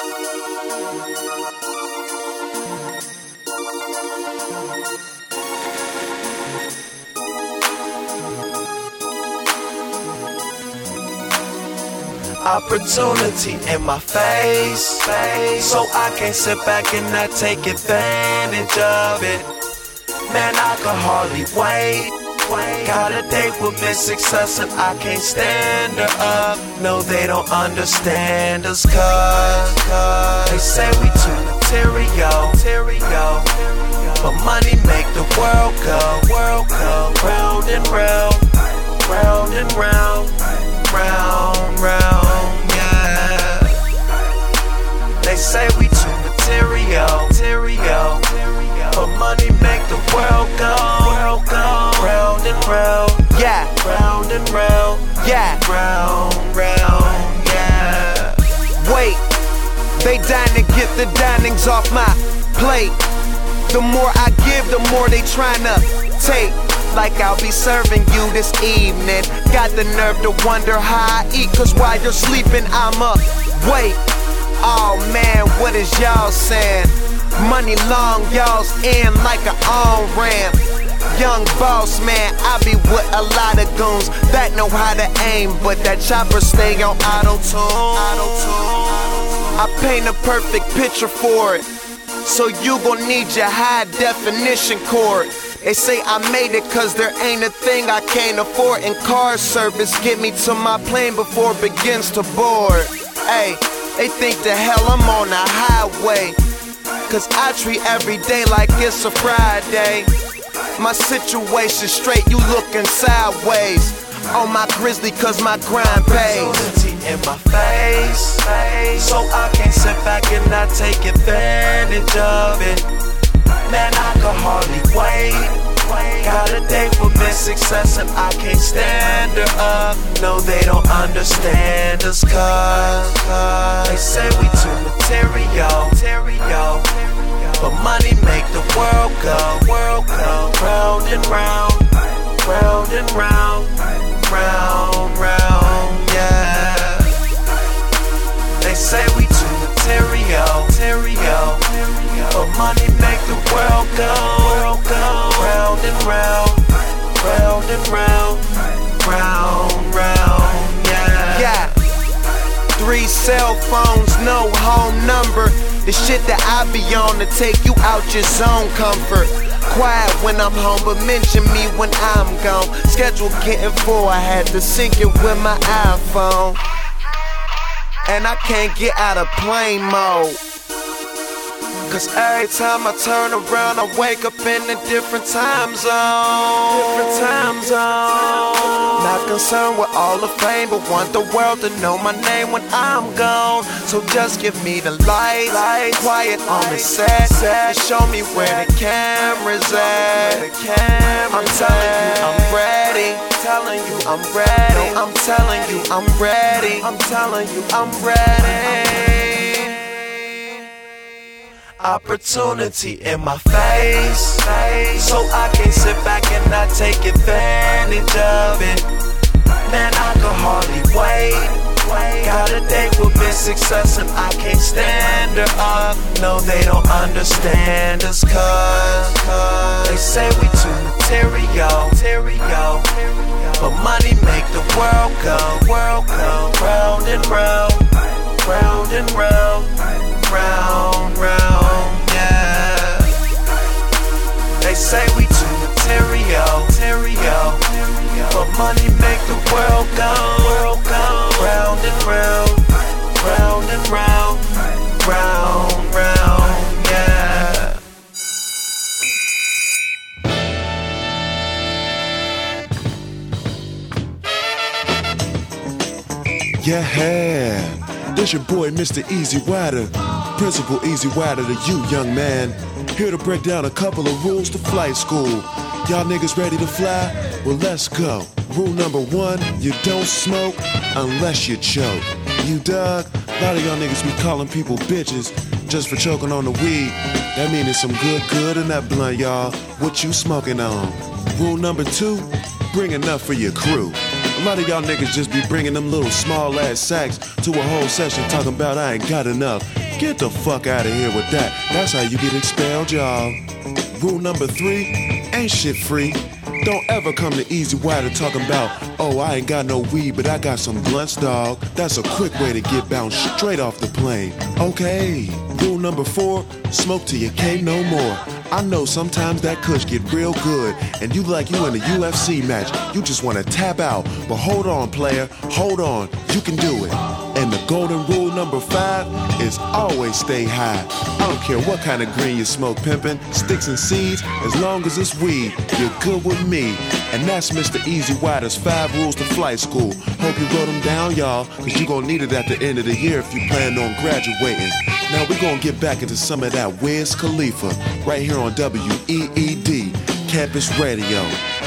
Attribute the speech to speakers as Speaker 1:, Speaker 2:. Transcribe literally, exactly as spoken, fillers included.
Speaker 1: Opportunity in my face, so I can't sit back and not take advantage of it. Man, I can hardly wait. Got a date with Miss Success and I can't stand her up. No, they don't understand us, cause, cause they say we too material, material. But money make the world go, world go round and round, round and round, round, round, yeah. They say we too material, material. But money make the world go, world go round and round, yeah, round and round, yeah, round, round, yeah.
Speaker 2: Wait, they dying to get the dinings off my plate. The more I give, the more they tryna take. Like I'll be serving you this evening. Got the nerve to wonder how I eat, cause while you're sleeping, I'm up. Wait, oh man, what is y'all saying? Money long, y'all's in like an on-ramp. Young boss man, I be with a lot of goons that know how to aim, but that chopper stay on auto-tune. I paint a perfect picture for it, so you gon' need your high definition cord. They say I made it cause there ain't a thing I can't afford, and car service get me to my plane before it begins to board. Hey, they think the hell I'm on the highway, cause I treat every day like it's a Friday. My situation straight, you looking sideways. On my grizzly cause my grind pays.
Speaker 1: Opportunity in my face, so I can't sit back and not take advantage of it. Man, I can hardly wait. Got a date with Miss Success and I can't stand her up. No, they don't understand us, cause, cause they say we too material, material. But money make the world go, world go round and round, round and round, round, round, yeah. They say we too material, material. But money make the world go, world go round and round, round and round, round, round, yeah.
Speaker 2: Yeah. Three cell phones, no home number. The shit that I be on to take you out your zone comfort. Quiet when I'm home, but mention me when I'm gone. Schedule getting full, I had to sync it with my iPhone. And I can't get out of plane mode, cause every time I turn around, I wake up in a different time zone. Different time zone. Not concerned with all the fame, but want the world to know my name when I'm gone. So just give me the lights, light, quiet on the set, and show me where the camera's at. I'm telling you I'm ready, telling you I'm ready. No, I'm telling you I'm ready, I'm telling you I'm ready.
Speaker 1: Opportunity in my face, so I can't sit back and not take advantage of it. Man, I can hardly wait. Got a date with Miss Success and I can't stand her up. No, they don't understand us, cause, cause they say we too material, material. But money make the world go, world go round and round, round and round, round, round, yeah. They say we too material, material. But money make the world go, world go round and round, round and round, round, round, yeah.
Speaker 3: Yeah, this your boy Mister Easy Rider, Principal Easy Rider to you, young man. Here to break down a couple of rules to flight school. Y'all niggas ready to fly? Well, let's go. Rule number one, you don't smoke unless you choke. You dug? A lot of y'all niggas be calling people bitches just for choking on the weed. That mean there's some good good in that blunt, y'all. What you smoking on? Rule number two, bring enough for your crew. A lot of y'all niggas just be bringing them little small ass sacks to a whole session talking about I ain't got enough. Get the fuck out of here with that. That's how you get expelled, y'all. Rule number three, ain't shit free. Don't ever come to Easy Wider talking about, oh, I ain't got no weed, but I got some blunts, dog. That's a quick way to get bounced straight off the plane. Okay, rule number four, smoke till you can't no more. I know sometimes that kush get real good, and you like you in a U F C match. You just want to tap out, but hold on, player, hold on, you can do it. And the golden rule number five is always stay high. I don't care what kind of green you smoke, pimpin', sticks and seeds, as long as it's weed, you're good with me. And that's Mister Easy Wider's five rules to flight school. Hope you wrote them down, y'all, cause you gon' need it at the end of the year if you plan on graduating. Now we gon' get back into some of that Wiz Khalifa right here on W E E D Campus Radio.